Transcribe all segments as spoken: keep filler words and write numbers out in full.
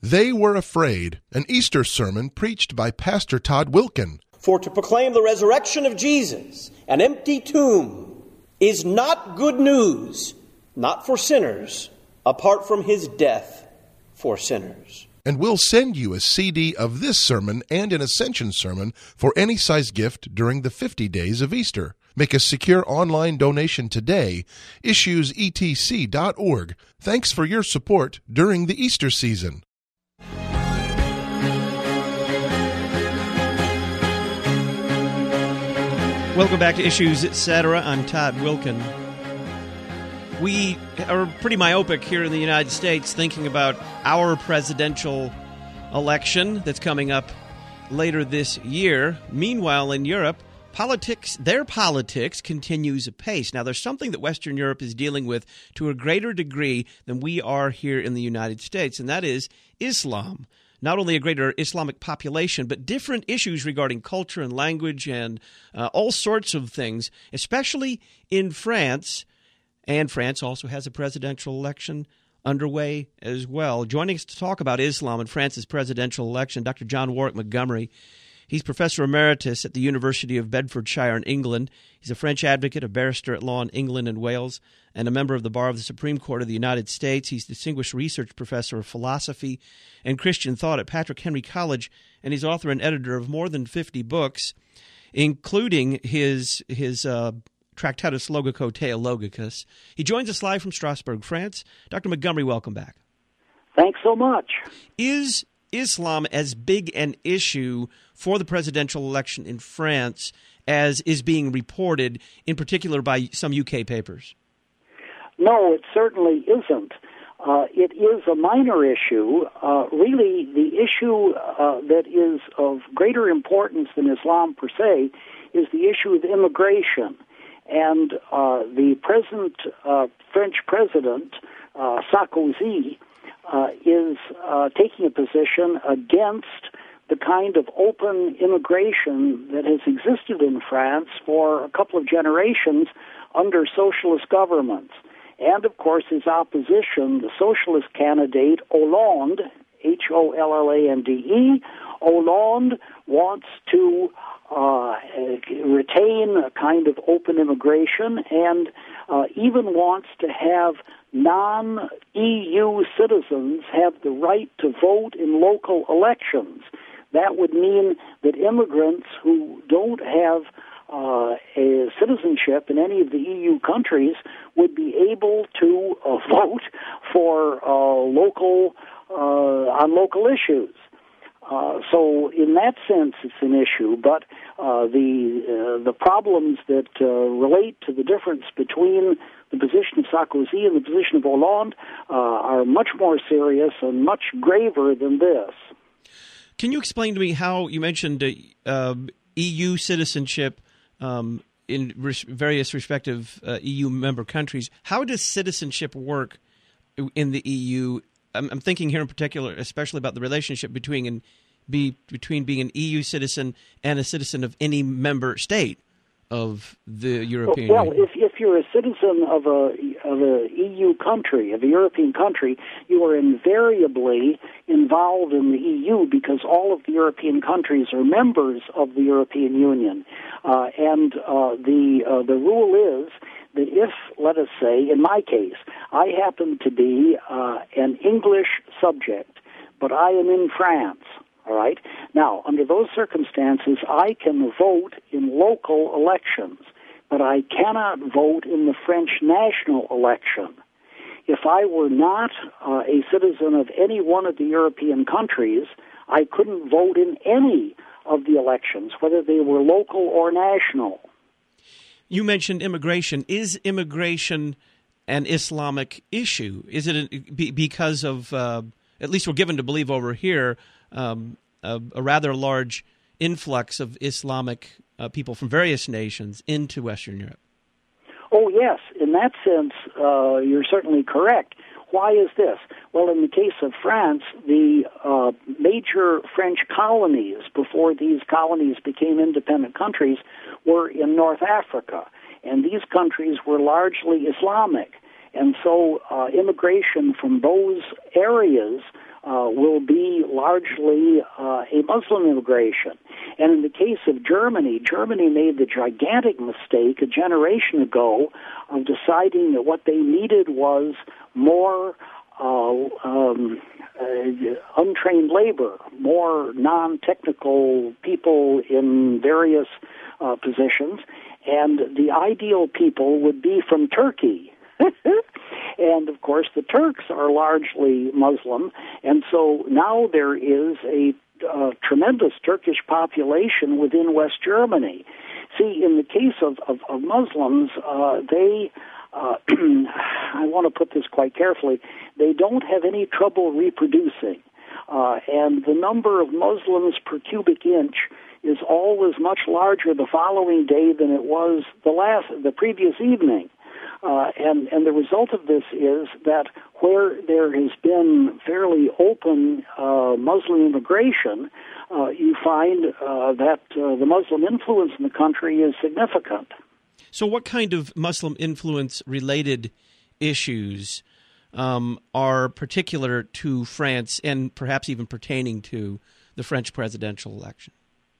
They Were Afraid, an Easter sermon preached by Pastor Todd Wilken. For to proclaim the resurrection of Jesus, an empty tomb, is not good news, not for sinners, apart from his death for sinners. And we'll send you a C D of this sermon and an Ascension sermon for any size gift during the fifty days of Easter. Make a secure online donation today. issues e t c dot org. Thanks for your support during the Easter season. Welcome back to Issues Etc. I'm Todd Wilken. We are pretty myopic here in the United States thinking about our presidential election that's coming up later this year. Meanwhile, in Europe, politics, their politics continues apace. Now, there's something that Western Europe is dealing with to a greater degree than we are here in the United States, and that is Islam. Not only a greater Islamic population, but different issues regarding culture and language and uh, all sorts of things, especially in France. And France also has a presidential election underway as well. Joining us to talk about Islam and France's presidential election, Doctor John Warwick Montgomery. He's Professor Emeritus at the University of Bedfordshire in England. He's a French advocate, a barrister at law in England and Wales, and a member of the Bar of the Supreme Court of the United States. He's Distinguished Research Professor of Philosophy and Christian Thought at Patrick Henry College, and he's author and editor of more than fifty books, including his his uh, Tractatus Logico Theologicus. He joins us live from Strasbourg, France. Doctor Montgomery, welcome back. Thanks so much. Is Islam as big an issue for the presidential election in France as is being reported, in particular by some U K papers? No, it certainly isn't. Uh, it is a minor issue. Uh, really, the issue uh, that is of greater importance than Islam per se is the issue of immigration. And uh, the present uh, French president, uh, Sarkozy, uh, is uh, taking a position against the kind of open immigration that has existed in France for a couple of generations under socialist governments. And, of course, his opposition, the socialist candidate Hollande, H O L L A N D E, Hollande wants to uh, retain a kind of open immigration and uh, even wants to have non-E U citizens have the right to vote in local elections. That would mean that immigrants who don't have uh, a citizenship in any of the E U countries would be able to uh, vote for uh, local uh, on local issues. Uh, so, in that sense, it's an issue. But uh, the uh, the problems that uh, relate to the difference between the position of Sarkozy and the position of Hollande uh, are much more serious and much graver than this. Can you explain to me how you mentioned uh, uh, E U citizenship um, in res- various respective uh, E U member countries? How does citizenship work in the E U? I'm, I'm thinking here in particular, especially about the relationship between an, be, between being an E U citizen and a citizen of any member state of the European well, Union. Well, if, if you're a citizen of a of a E U country, of a European country, you are invariably involved in the E U because all of the European countries are members of the European Union, uh, and uh, the uh, the rule is that if, let us say, in my case, I happen to be uh, an English subject, but I am in France, all right? Now, under those circumstances, I can vote in local elections, but I cannot vote in the French national election. If I were not uh, a citizen of any one of the European countries, I couldn't vote in any of the elections, whether they were local or national. You mentioned immigration. Is immigration an Islamic issue? Is it a, be, because of, uh, at least we're given to believe over here, um, a, a rather large influx of Islamic uh, people from various nations into Western Europe? Oh, yes. In that sense, uh, you're certainly correct. Why is this? Well, in the case of France, the uh, major French colonies, before these colonies became independent countries, were in North Africa. And these countries were largely Islamic. And so uh, immigration from those areas uh, will be largely uh, a Muslim immigration. And in the case of Germany, Germany made the gigantic mistake a generation ago of deciding that what they needed was more uh, um, uh, untrained labor, more non-technical people in various uh, positions, and the ideal people would be from Turkey. And, of course, the Turks are largely Muslim, and so now there is a uh, tremendous Turkish population within West Germany. See, in the case of, of, of Muslims, uh, they, uh, I want to put this quite carefully, they don't have any trouble reproducing. Uh, and the number of Muslims per cubic inch is always much larger the following day than it was the last, the previous evening. Uh, and, and the result of this is that where there has been fairly open uh, Muslim immigration, uh, you find uh, that uh, the Muslim influence in the country is significant. So what kind of Muslim influence-related issues um, are particular to France and perhaps even pertaining to the French presidential election?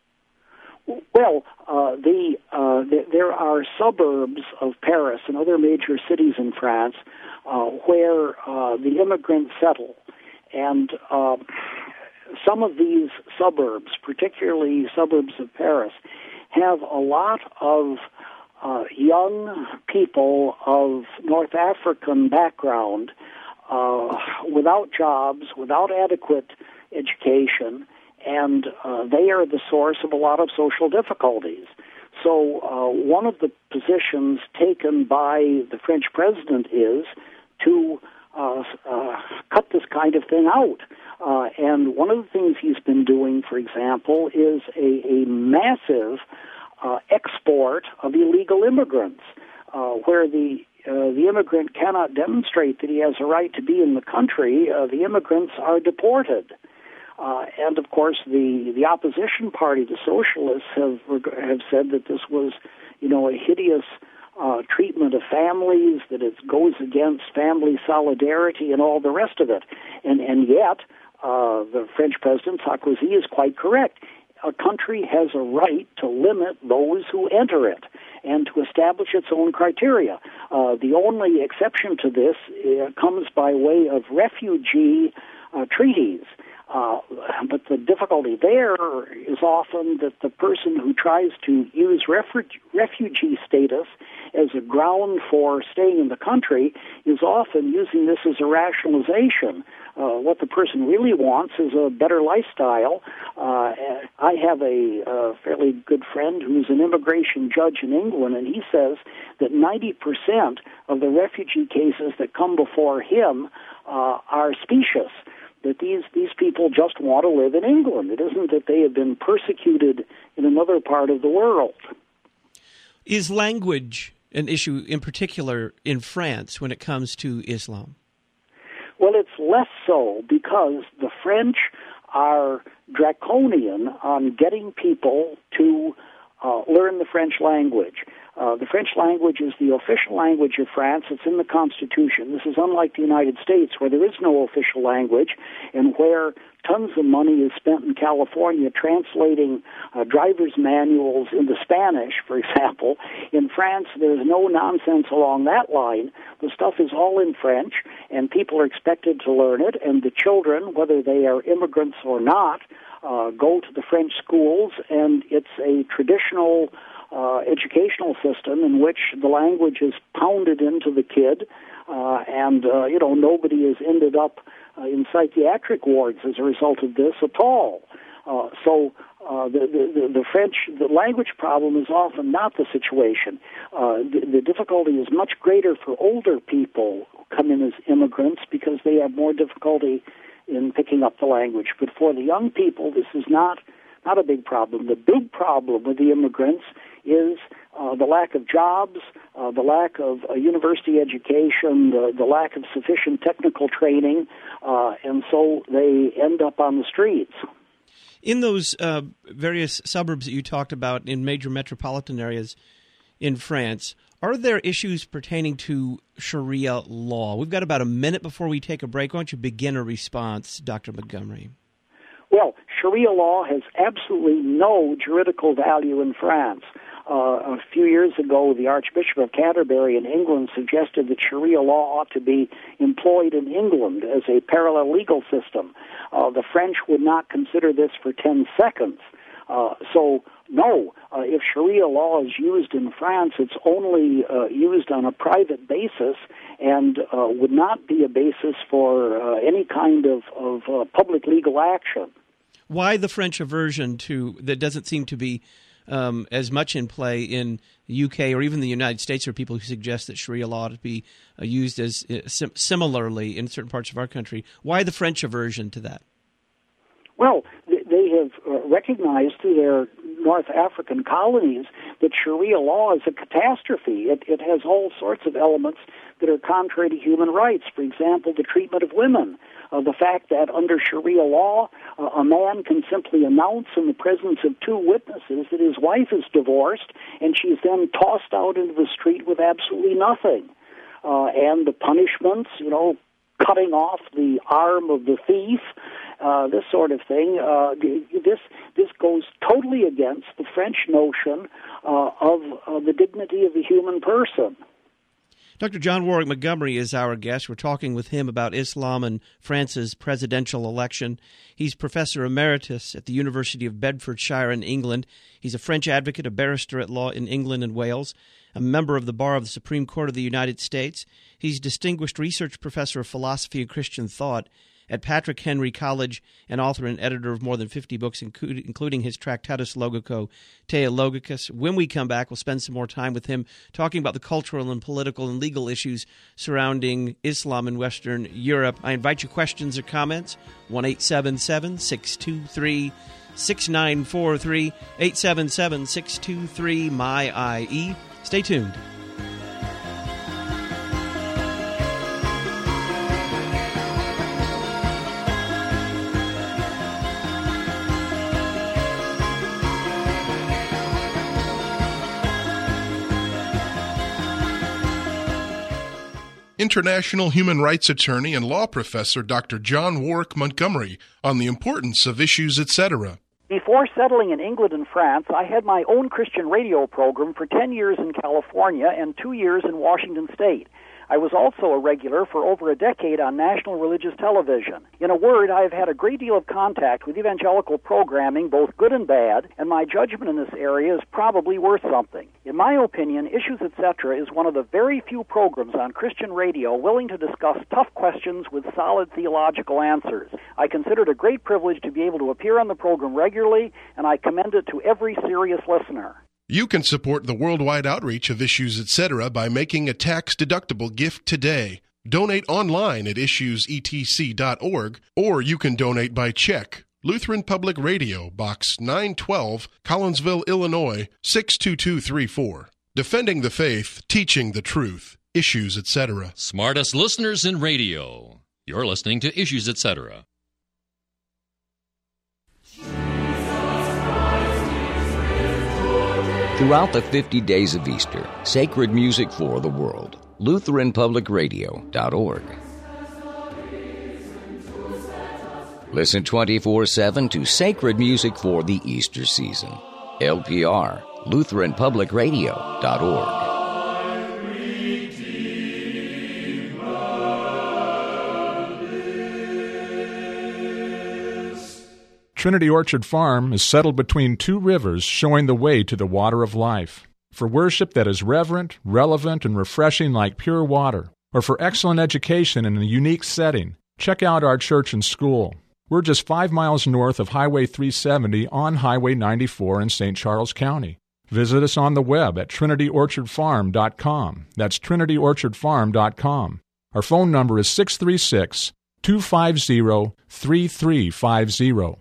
Well, uh, the, uh, the there are suburbs of Paris and other major cities in France uh, where uh, the immigrants settle, and uh, some of these suburbs, particularly suburbs of Paris, have a lot of uh, young people of North African background uh, without jobs, without adequate education, and uh, they are the source of a lot of social difficulties. So uh, one of the positions taken by the French president is to uh, uh, cut this kind of thing out. Uh, and one of the things he's been doing, for example, is a, a massive uh, export of illegal immigrants, uh, where the uh, the immigrant cannot demonstrate that he has a right to be in the country. Uh, the immigrants are deported. Uh, and, of course, the, the opposition party, the socialists, have have said that this was, you know, a hideous uh, treatment of families, that it goes against family solidarity and all the rest of it. And, and yet, uh, the French president, Sarkozy, is quite correct. A country has a right to limit those who enter it and to establish its own criteria. Uh, the only exception to this uh, comes by way of refugee uh, treaties. Uh, but the difficulty there is often that the person who tries to use refu- refugee status as a ground for staying in the country is often using this as a rationalization. Uh, what the person really wants is a better lifestyle. Uh, I have a uh, fairly good friend who's an immigration judge in England, and he says that ninety percent of the refugee cases that come before him uh, are specious. That these, these people just want to live in England. It isn't that they have been persecuted in another part of the world. Is language an issue in particular in France when it comes to Islam? Well, it's less so because the French are draconian on getting people to uh, learn the French language. Uh, the French language is the official language of France. It's in the Constitution. This is unlike the United States, where there is no official language and where tons of money is spent in California translating uh, driver's manuals into Spanish, for example. In France, there's no nonsense along that line. The stuff is all in French, and people are expected to learn it, and the children, whether they are immigrants or not, uh, go to the French schools, and it's a traditional Uh, educational system in which the language is pounded into the kid, uh, and, uh, you know, nobody has ended up uh, in psychiatric wards as a result of this at all. Uh, so uh, the, the, the French, the language problem is often not the situation. Uh, the, the difficulty is much greater for older people who come in as immigrants because they have more difficulty in picking up the language. But for the young people, this is not, not a big problem. The big problem with the immigrants is uh, the lack of jobs, uh, the lack of a university education, the, the lack of sufficient technical training, uh, and so they end up on the streets. In those uh, various suburbs that you talked about in major metropolitan areas in France, Are there issues pertaining to Sharia law? We've got about a minute before we take a break. Why don't you begin a response, Doctor Montgomery? Well, Sharia law has absolutely no juridical value in France. Uh, a few years ago, the Archbishop of Canterbury in England suggested that Sharia law ought to be employed in England as a parallel legal system. Uh, the French would not consider this for ten seconds. Uh, so, no, uh, if Sharia law is used in France, it's only uh, used on a private basis and uh, would not be a basis for uh, any kind of, of uh, public legal action. Why the French aversion to that doesn't seem to be um, as much in play in the U K or even the United States? There are people who suggest that Sharia law ought to be uh, used as uh, sim- similarly in certain parts of our country. Why the French aversion to that? Well, they have uh, recognized through their North African colonies that Sharia law is a catastrophe. It, it has all sorts of elements that are contrary to human rights. For example, the treatment of women. Uh, the fact that under Sharia law, uh, a man can simply announce in the presence of two witnesses that his wife is divorced, and she's then tossed out into the street with absolutely nothing. Uh, and the punishments, you know, cutting off the arm of the thief, uh, this sort of thing. Uh, this this goes totally against the French notion uh, of uh, the dignity of the human person. Doctor John Warwick Montgomery is our guest. We're talking with him about Islam and France's presidential election. He's professor emeritus at the University of Bedfordshire in England. He's a French advocate, a barrister at law in England and Wales, a member of the Bar of the Supreme Court of the United States. He's distinguished research professor of philosophy and Christian thought at Patrick Henry College and author and editor of more than fifty books, including his Tractatus Logico Theologicus. When we come back, we'll spend some more time with him talking about the cultural and political and legal issues surrounding Islam in Western Europe. I invite you questions or comments, one eight seven seven, six two three, six nine four three, eight seven seven, six two three, M Y I E. Stay tuned. International human rights attorney and law professor Doctor John Warwick Montgomery on the importance of Issues, et cetera. Before settling in England and France, I had my own Christian radio program for ten years in California and two years in Washington State. I was also a regular for over a decade on national religious television. In a word, I have had a great deal of contact with evangelical programming, both good and bad, and my judgment in this area is probably worth something. In my opinion, Issues, et cetera is one of the very few programs on Christian radio willing to discuss tough questions with solid theological answers. I consider it a great privilege to be able to appear on the program regularly, and I commend it to every serious listener. You can support the worldwide outreach of Issues, et cetera by making a tax-deductible gift today. Donate online at issues e t c dot org, or you can donate by check. Lutheran Public Radio, Box nine twelve, Collinsville, Illinois, six two two three four. Defending the faith, teaching the truth. Issues, et cetera. Smartest listeners in radio. You're listening to Issues, et cetera. Throughout the fifty days of Easter, sacred music for the world. Lutheran Public Radio dot org. Listen twenty-four seven to sacred music for the Easter season. L P R, Lutheran Public Radio dot org. Trinity Orchard Farm is settled between two rivers, showing the way to the water of life. For worship that is reverent, relevant, and refreshing like pure water, or for excellent education in a unique setting, check out our church and school. We're just five miles north of Highway three seventy on Highway ninety-four in Saint Charles County. Visit us on the web at trinity orchard farm dot com. That's trinity orchard farm dot com. Our phone number is six three six, two five zero, three three five zero.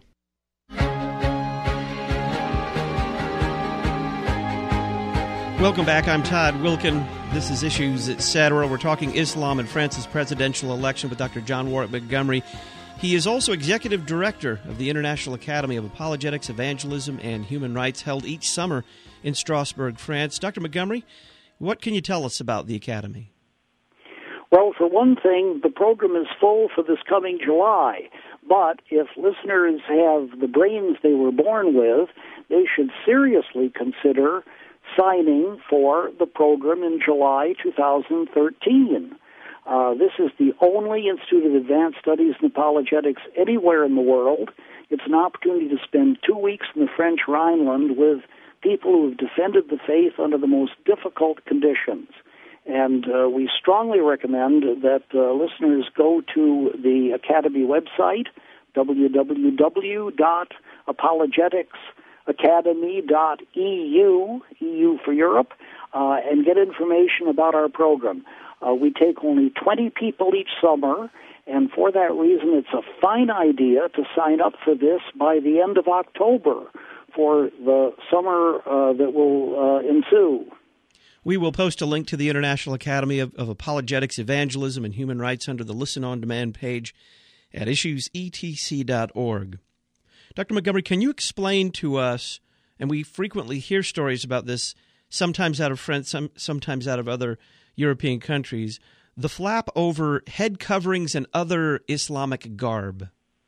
Welcome back. I'm Todd Wilkin. This is Issues, et cetera. We're talking Islam and France's presidential election with Doctor John Warwick Montgomery. He is also executive director of the International Academy of Apologetics, Evangelism, and Human Rights, held each summer in Strasbourg, France. Doctor Montgomery, What can you tell us about the Academy? Well, for one thing, the program is full for this coming July. But if listeners have the brains they were born with, they should seriously consider signing for the program in July two thousand thirteen. Uh, this is the only Institute of Advanced Studies in Apologetics anywhere in the world. It's an opportunity to spend two weeks in the French Rhineland with people who have defended the faith under the most difficult conditions. And uh, we strongly recommend that uh, listeners go to the Academy website, w w w dot apologetics academy dot e u, E U for Europe, uh, and get information about our program. Uh, we take only twenty people each summer, and for that reason, it's a fine idea to sign up for this by the end of October for the summer uh, that will uh, ensue. We will post a link to the International Academy of, of Apologetics, Evangelism, and Human Rights under the Listen On Demand page at issues e t c dot org. Doctor Montgomery, can you explain to us, and we frequently hear stories about this, sometimes out of France, some, sometimes out of other European countries, the flap over head coverings and other Islamic garb?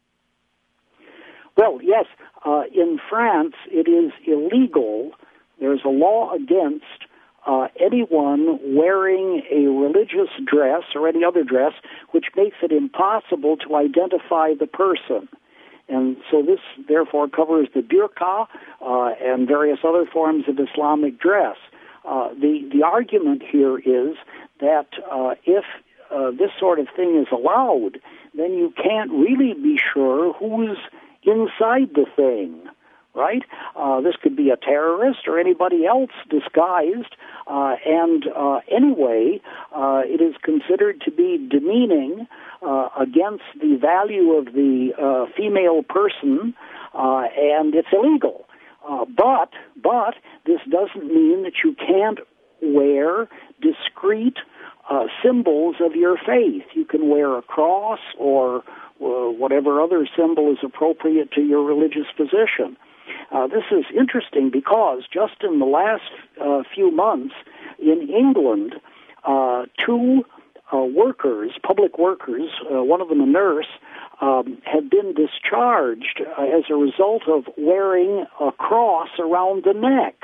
Well, yes. Uh, in France, it is illegal. There's a law against Uh, anyone wearing a religious dress or any other dress which makes it impossible to identify the person. And so this, therefore, covers the burqa uh, and various other forms of Islamic dress. Uh, the, the argument here is that uh, if uh, this sort of thing is allowed, then you can't really be sure who's inside the thing. Right? Uh, this could be a terrorist or anybody else disguised, uh, and uh, anyway, uh, it is considered to be demeaning uh, against the value of the uh, female person, uh, and it's illegal. Uh, but, but this doesn't mean that you can't wear discrete uh, symbols of your faith. You can wear a cross or uh, whatever other symbol is appropriate to your religious position. Uh, this is interesting because just in the last uh, few months in England, uh, two uh, workers, public workers, uh, one of them a nurse, um, have been discharged uh, as a result of wearing a cross around the neck.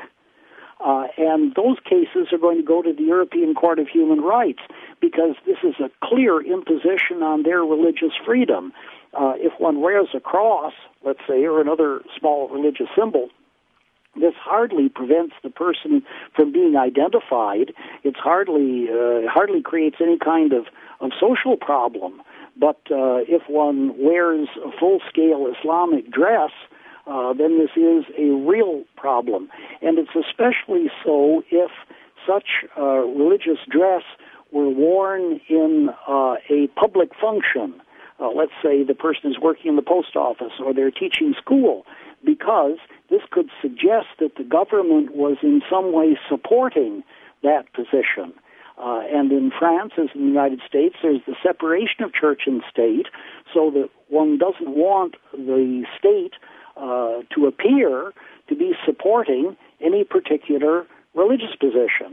Uh, and those cases are going to go to the European Court of Human Rights because this is a clear imposition on their religious freedom. Uh, if one wears a cross, let's say, or another small religious symbol, this hardly prevents the person from being identified. It's hardly uh, hardly creates any kind of, of social problem. But uh, if one wears a full-scale Islamic dress, uh, then this is a real problem. And it's especially so if such uh, religious dress were worn in uh, a public function. Uh, let's say the person is working in the post office or they're teaching school, because this could suggest that the government was in some way supporting that position. Uh, and in France, as in the United States, there's the separation of church and state, so that one doesn't want the state uh, to appear to be supporting any particular religious position.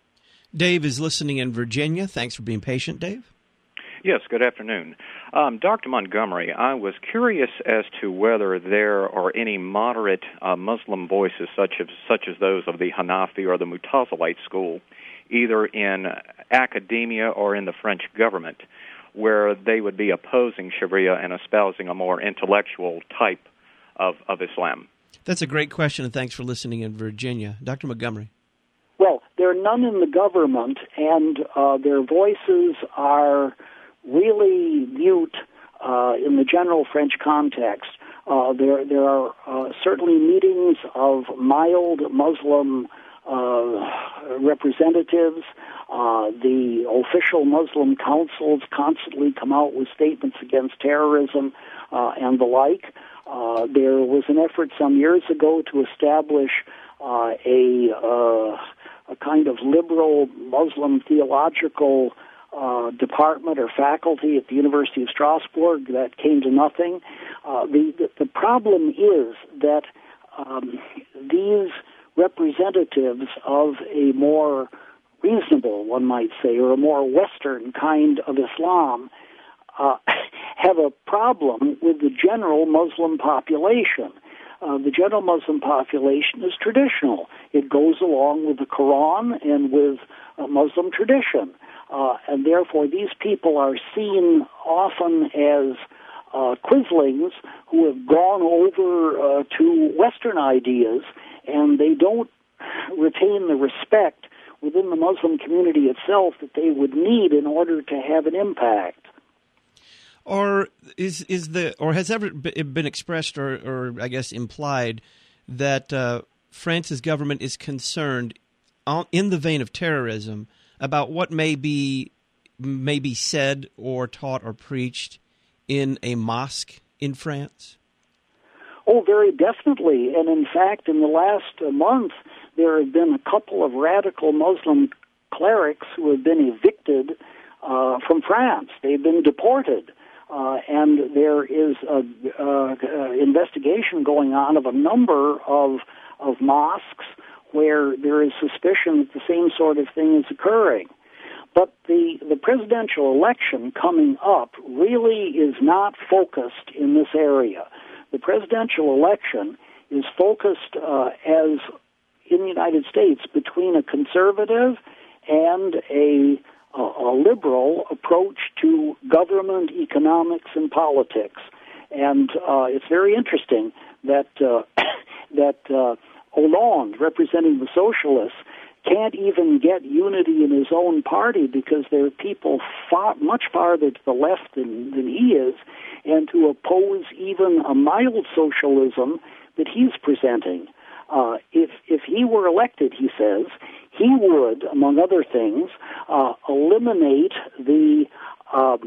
Dave is listening in Virginia. Thanks for being patient, Dave. Yes, good afternoon. Um, Doctor Montgomery, I was curious as to whether there are any moderate uh, Muslim voices such as such as those of the Hanafi or the Mutazilite school, either in academia or in the French government, where they would be opposing Sharia and espousing a more intellectual type of, of Islam. That's a great question, and thanks for listening in Virginia. Doctor Montgomery. Well, there are none in the government, and uh, their voices are really mute uh, in the general French context. Uh, there, there are uh, certainly meetings of mild Muslim uh, representatives. Uh, the official Muslim councils constantly come out with statements against terrorism uh, and the like. Uh, there was an effort some years ago to establish uh, a, uh, a kind of liberal Muslim theological Uh, department or faculty at the University of Strasbourg. That came to nothing. Uh, the, the the problem is that um, these representatives of a more reasonable, one might say, or a more Western kind of Islam, uh, have a problem with the general Muslim population. Uh, the general Muslim population is traditional. It goes along with the Quran and with uh, Muslim tradition. Uh, and therefore, these people are seen often as uh, quislings who have gone over uh, to Western ideas, and they don't retain the respect within the Muslim community itself that they would need in order to have an impact. Or is is the or has ever been expressed or, or I guess implied that uh, France's government is concerned in the vein of terrorism about what may be may be said or taught or preached in a mosque in France? Oh, very definitely. And in fact, in the last uh, month, there have been a couple of radical Muslim clerics who have been evicted uh, from France. They've been deported. Uh, and there is a uh, uh, investigation going on of a number of of mosques where there is suspicion that the same sort of thing is occurring. But the, the presidential election coming up really is not focused in this area. The presidential election is focused uh, as in the United States between a conservative and a a liberal approach to government, economics, and politics. And uh, it's very interesting that uh, that uh, Hollande, representing the socialists, can't even get unity in his own party because there are people far, much farther to the left than, than he is, and to oppose even a mild socialism that he's presenting. Uh, if if he were elected, he says, he would, among other things, uh, eliminate the um,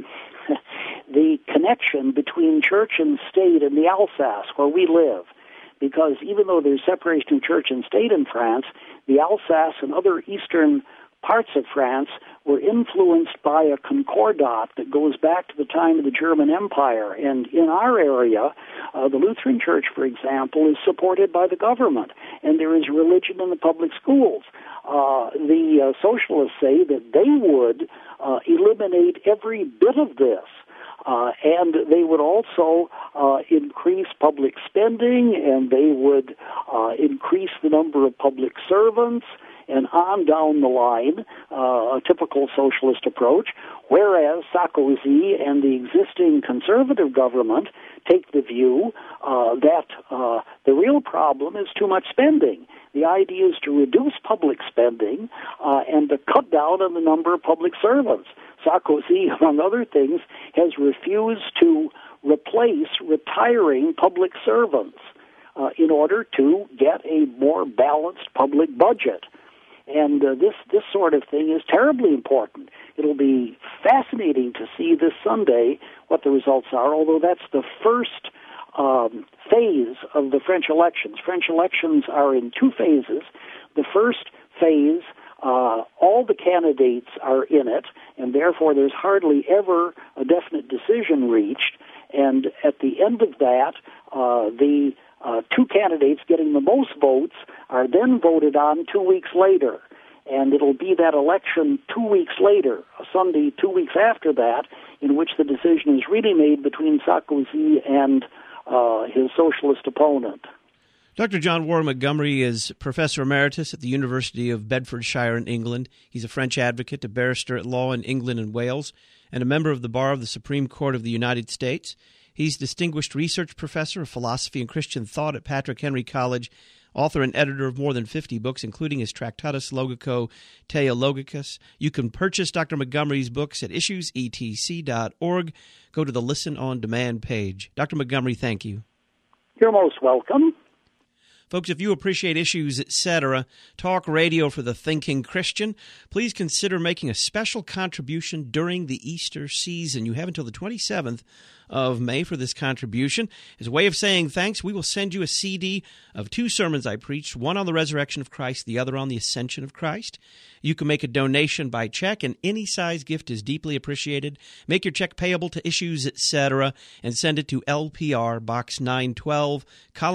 the connection between church and state in the Alsace, where we live. Because even though there's separation of church and state in France, the Alsace and other eastern parts of France were influenced by a concordat that goes back to the time of the German Empire. And in our area, uh, the Lutheran Church, for example, is supported by the government, and there is religion in the public schools. Uh, the uh, socialists say that they would uh, eliminate every bit of this. Uh, and they would also uh, increase public spending, and they would uh, increase the number of public servants, and on down the line, uh, a typical socialist approach, whereas Sarkozy and the existing conservative government take the view uh, that uh, the real problem is too much spending. The idea is to reduce public spending uh, and to cut down on the number of public servants. Sarkozy, among other things, has refused to replace retiring public servants uh, in order to get a more balanced public budget. And uh, this, this sort of thing is terribly important. It'll be fascinating to see this Sunday what the results are, although that's the first um, phase of the French elections. French elections are in two phases. The first phase, uh, all the candidates are in it, and therefore there's hardly ever a definite decision reached. And at the end of that, uh, the uh, two candidates getting the most votes are then voted on two weeks later. And it'll be that election two weeks later, a Sunday two weeks after that, in which the decision is really made between Sarkozy and uh, his socialist opponent. Doctor John Warren Montgomery is Professor Emeritus at the University of Bedfordshire in England. He's a French advocate, a barrister at law in England and Wales, and a member of the Bar of the Supreme Court of the United States. He's Distinguished Research Professor of Philosophy and Christian Thought at Patrick Henry College, author and editor of more than fifty books, including his Tractatus Logico Theologicus. You can purchase Doctor Montgomery's books at issues e t c dot org. Go to the Listen on Demand page. Doctor Montgomery, thank you. You're most welcome. Folks, if you appreciate Issues, et cetera, talk radio for the thinking Christian, please consider making a special contribution during the Easter season. You have until the twenty-seventh of May for this contribution. As a way of saying thanks, we will send you a C D of two sermons I preached, one on the resurrection of Christ, the other on the ascension of Christ. You can make a donation by check, and any size gift is deeply appreciated. Make your check payable to Issues, et cetera, and send it to L P R, Box nine twelve,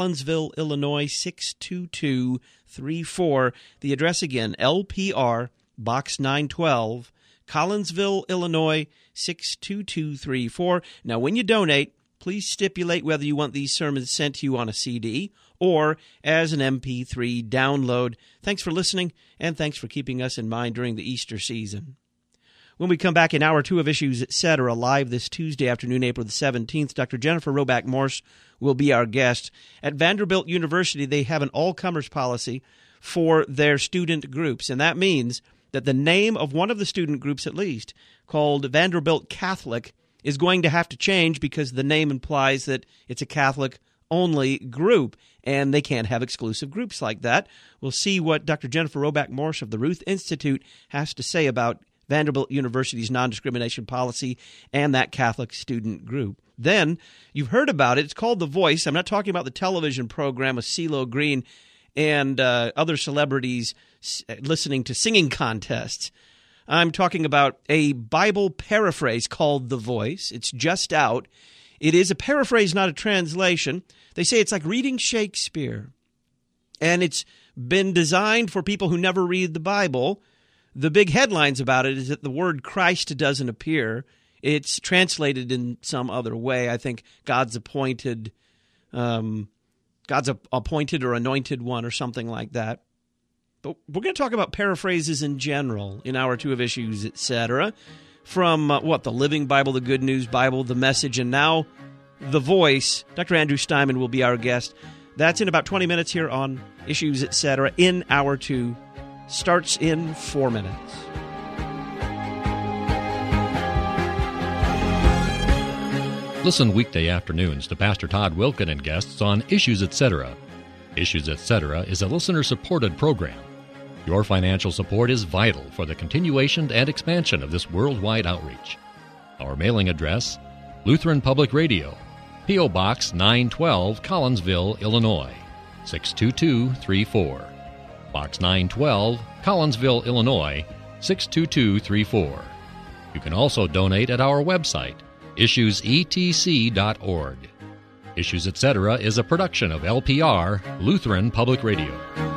Collinsville, Illinois, six two two three four. The address again, L P R, Box nine twelve, Collinsville, Illinois, six two two three four. Now, when you donate, please stipulate whether you want these sermons sent to you on a C D or as an M P three download. Thanks for listening, and thanks for keeping us in mind during the Easter season. When we come back in hour two of Issues, et cetera, live this Tuesday afternoon, April the seventeenth, Doctor Jennifer Roback Morse will be our guest. At Vanderbilt University, they have an all-comers policy for their student groups, and that means that the name of one of the student groups, at least, called Vanderbilt Catholic, is going to have to change because the name implies that it's a Catholic-only group, and they can't have exclusive groups like that. We'll see what Doctor Jennifer Roback Morse of the Ruth Institute has to say about Vanderbilt University's non-discrimination policy and that Catholic student group. Then, you've heard about it. It's called The Voice. I'm not talking about the television program with CeeLo Green and uh, other celebrities s- listening to singing contests. I'm talking about a Bible paraphrase called The Voice. It's just out. It is a paraphrase, not a translation. They say it's like reading Shakespeare. And it's been designed for people who never read the Bible. The big headlines about it is that the word Christ doesn't appear. It's translated in some other way. I think God's appointed, um, God's a, appointed or anointed one or something like that. But we're going to talk about paraphrases in general in hour two of Issues, et cetera. From, uh, what, the Living Bible, the Good News Bible, the Message, and now The Voice. Doctor Andrew Steinman will be our guest. That's in about twenty minutes here on Issues, et cetera in hour two. Starts in four minutes. Listen weekday afternoons to Pastor Todd Wilken and guests on Issues, et cetera. Issues, et cetera is a listener-supported program. Your financial support is vital for the continuation and expansion of this worldwide outreach. Our mailing address, Lutheran Public Radio, P O. Box nine twelve, Collinsville, Illinois, six two two three four. Box nine twelve, Collinsville, Illinois, six two two three four. You can also donate at our website, issues e t c dot org. Issues, et cetera is a production of L P R, Lutheran Public Radio.